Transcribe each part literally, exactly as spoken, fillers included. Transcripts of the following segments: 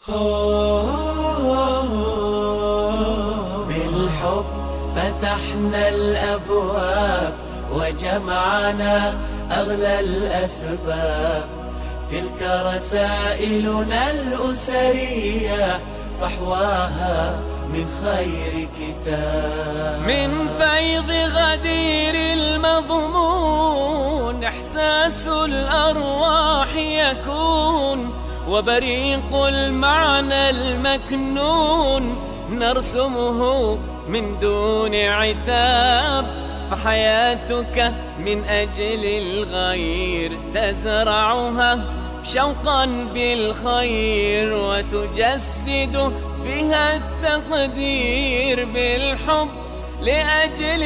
بالحب فتحنا الأبواب وجمعنا أغلى الأسباب، تلك رسائلنا الأسرية فحواها من خير كتاب. من فيض غدير المضمون إحساس الأرواح يكون، وبريق المعنى المكنون نرسمه من دون عتاب. فحياتك من أجل الغير تزرعها شوقا بالخير، وتجسد فيها التقدير بالحب لأجل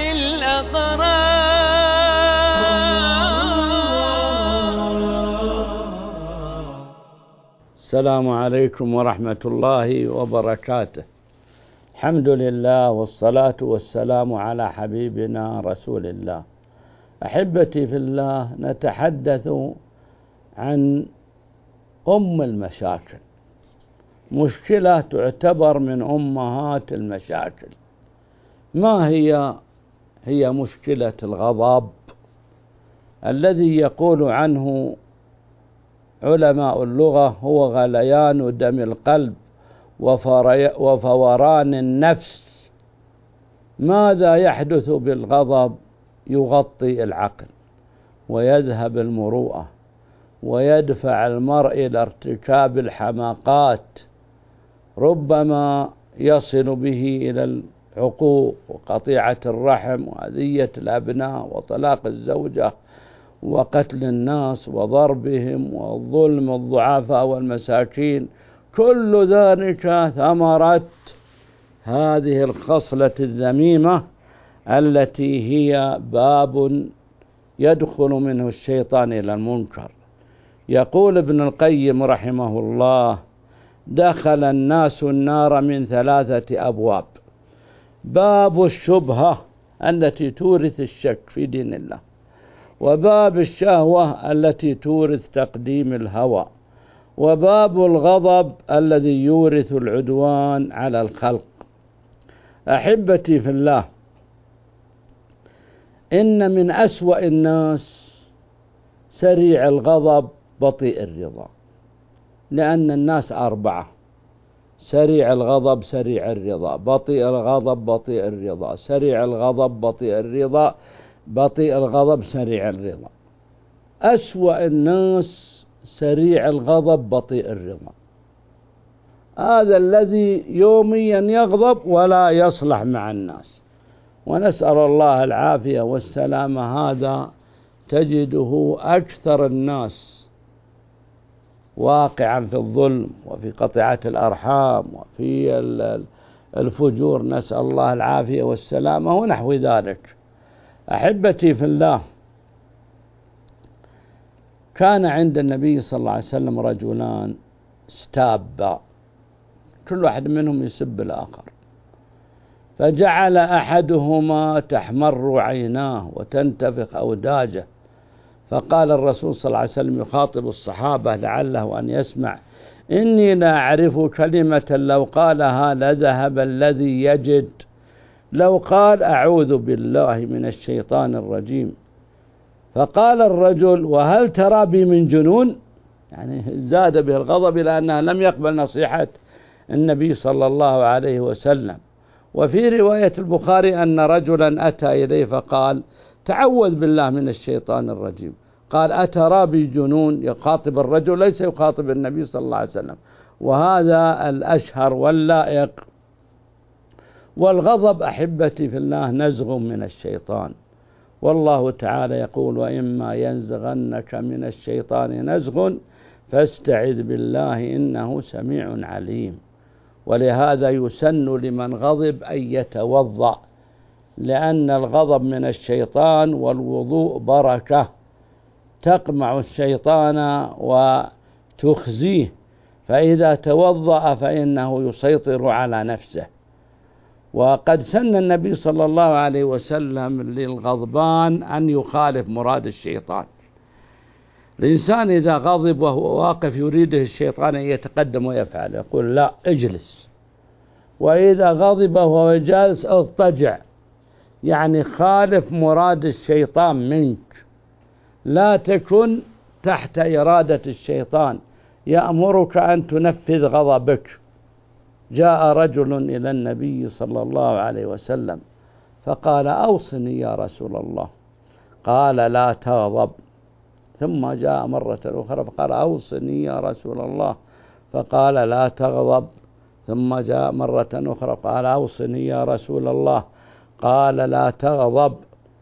الأقرار. السلام عليكم ورحمة الله وبركاته. الحمد لله والصلاة والسلام على حبيبنا رسول الله. أحبتي في الله، نتحدث عن أم المشاكل، مشكلة تعتبر من أمهات المشاكل. ما هي؟ هي مشكلة الغضب، الذي يقول عنه علماء اللغة هو غليان دم القلب وفوران النفس. ماذا يحدث بالغضب؟ يغطي العقل ويذهب المروءة ويدفع المرء إلى ارتكاب الحماقات، ربما يصل به إلى العقوق وقطيعة الرحم وأذية الأبناء وطلاق الزوجة وقتل الناس وضربهم والظلم الضعفاء والمساكين. كل ذلك ثمرة هذه الخصلة الذميمة التي هي باب يدخل منه الشيطان إلى المنكر. يقول ابن القيم رحمه الله: دخل الناس النار من ثلاثة أبواب: باب الشبهة التي تورث الشك في دين الله، وباب الشهوة التي تورث تقديم الهوى، وباب الغضب الذي يورث العدوان على الخلق. أحبتي في الله، إن من أسوأ الناس سريع الغضب بطيء الرضا، لأن الناس أربعة: سريع الغضب سريع الرضا، بطيء الغضب بطيء الرضا، سريع الغضب بطيء الرضا، بطيء الغضب سريع الرضا. أسوأ الناس سريع الغضب بطيء الرضا، هذا الذي يوميا يغضب ولا يصلح مع الناس، ونسأل الله العافية والسلامة. هذا تجده أكثر الناس واقعا في الظلم وفي قطيعة الأرحام وفي الفجور، نسأل الله العافية والسلامة ونحو ذلك. أحبتي في الله، كان عند النبي صلى الله عليه وسلم رجلان استابا، كل واحد منهم يسب الآخر، فجعل أحدهما تحمر عيناه وتنتفخ أوداجه، فقال الرسول صلى الله عليه وسلم يخاطب الصحابة لعله أن يسمع: إني لا أعرف كلمة لو قالها لذهب الذي يجد، لو قال أعوذ بالله من الشيطان الرجيم. فقال الرجل: وهل ترى بي من جنون؟ يعني زاد به الغضب إلى أنه لم يقبل نصيحة النبي صلى الله عليه وسلم. وفي رواية البخاري أن رجلا أتى إليه فقال: تعوذ بالله من الشيطان الرجيم. قال: أترى بي جنون؟ يخاطب الرجل، ليس يخاطب النبي صلى الله عليه وسلم، وهذا الأشهر واللائق. والغضب أحبتي في الله نزغ من الشيطان، والله تعالى يقول: وإما ينزغنك من الشيطان نزغ فاستعذ بالله إنه سميع عليم. ولهذا يسن لمن غضب أن يتوضأ، لأن الغضب من الشيطان والوضوء بركة تقمع الشيطان وتخزيه، فإذا توضأ فإنه يسيطر على نفسه. وقد سن النبي صلى الله عليه وسلم للغضبان أن يخالف مراد الشيطان، الإنسان إذا غضب وهو واقف يريده الشيطان أن يتقدم ويفعل، يقول لا اجلس. وإذا غضب وهو جالس اضطجع، يعني خالف مراد الشيطان منك، لا تكن تحت إرادة الشيطان يأمرك أن تنفذ غضبك. جاء رجل إلى النبي صلى الله عليه وسلم فقال أوصني يا رسول الله، قال لا تغضب. ثم جاء مرة أخرى فقال أوصني يا رسول الله، فقال لا تغضب. ثم جاء مرة أخرى قال أوصني يا رسول الله، قال لا تغضب.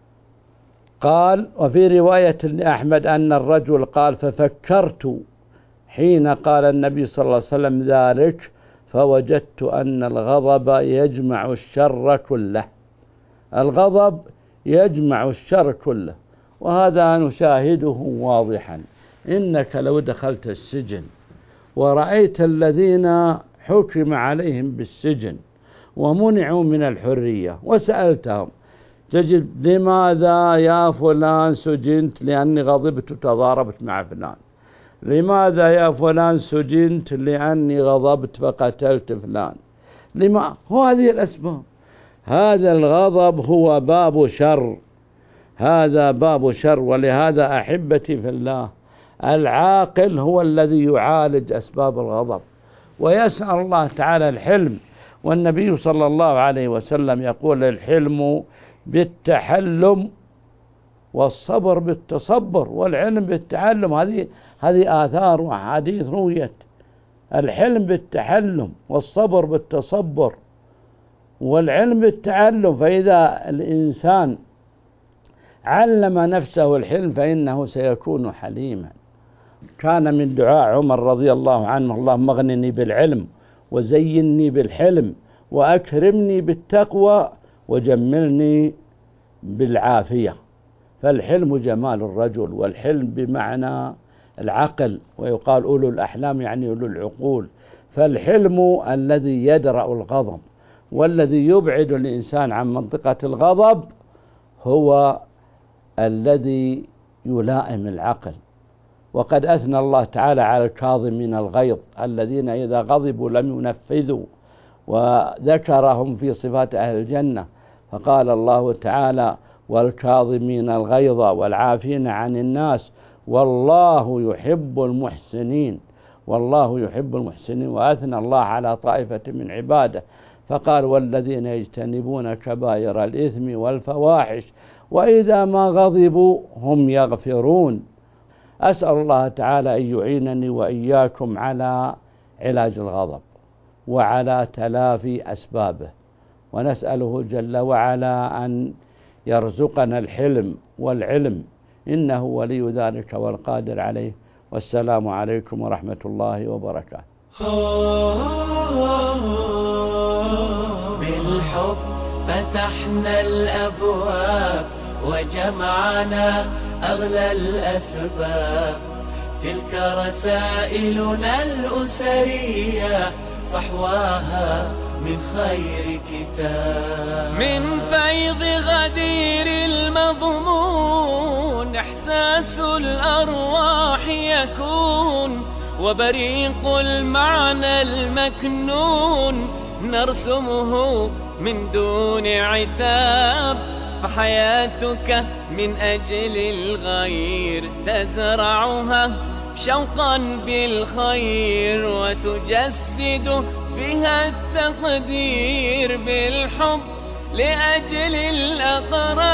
قال وفي رواية لأحمد أن الرجل قال ففكرت حين قال النبي صلى الله عليه وسلم ذلك فوجدت أن الغضب يجمع الشر كله. الغضب يجمع الشر كله، وهذا نشاهده واضحا. إنك لو دخلت السجن ورأيت الذين حكم عليهم بالسجن ومنعوا من الحرية وسألتهم تجد لماذا يا فلان سجنت؟ لأني غضبت وتضاربت مع فلان. لماذا يا فلان سجنت؟ لأني غضبت فقتلت فلان. لما هو هذه الأسباب. هذا الغضب هو باب شر، هذا باب شر. ولهذا أحبتي في الله العاقل هو الذي يعالج أسباب الغضب ويسأل الله تعالى الحلم. والنبي صلى الله عليه وسلم يقول الحلم بالتحلم والصبر بالتصبر والعلم بالتعلم. هذه هذه آثار وحديث رويت. الحلم بالتحلم والصبر بالتصبر والعلم بالتعلم. فإذا الإنسان علم نفسه الحلم فإنه سيكون حليما. كان من دعاء عمر رضي الله عنه اللهم اغنني بالعلم وزينني بالحلم وأكرمني بالتقوى وجملني بالعافية. فالحلم جمال الرجل، والحلم بمعنى العقل، ويقال أولو الأحلام يعني أولو العقول. فالحلم الذي يدرأ الغضب والذي يبعد الإنسان عن منطقة الغضب هو الذي يلائم العقل. وقد أثنى الله تعالى على الكاظمين الغيظ الذين إذا غضبوا لم ينفذوا، وذكرهم في صفات أهل الجنة. فقال الله تعالى والكاظمين الغيظ والعافين عن الناس والله يحب المحسنين، والله يحب المحسنين. وأثنى الله على طائفة من عباده فقال والذين يجتنبون كبائر الإثم والفواحش وإذا ما غضبوا هم يغفرون. أسأل الله تعالى أن يعينني وإياكم على علاج الغضب وعلى تلافي أسبابه، ونسأله جل وعلا أن يرزقنا الحلم والعلم، إنه ولي ذلك والقادر عليه. والسلام عليكم ورحمة الله وبركاته. بالحب فتحنا الأبواب وجمعنا أغلى الأسباب. تلك رسائلنا الأسرية فحواها من خير كتاب. من فيض غدير المضمون إحساس الأرواح يكون، وبريق المعنى المكنون نرسمه من دون عتاب. فحياتك من أجل الغير تزرعها شوقا بالخير، وتجسد فيها التقدير بالحب لأجل الأقرب.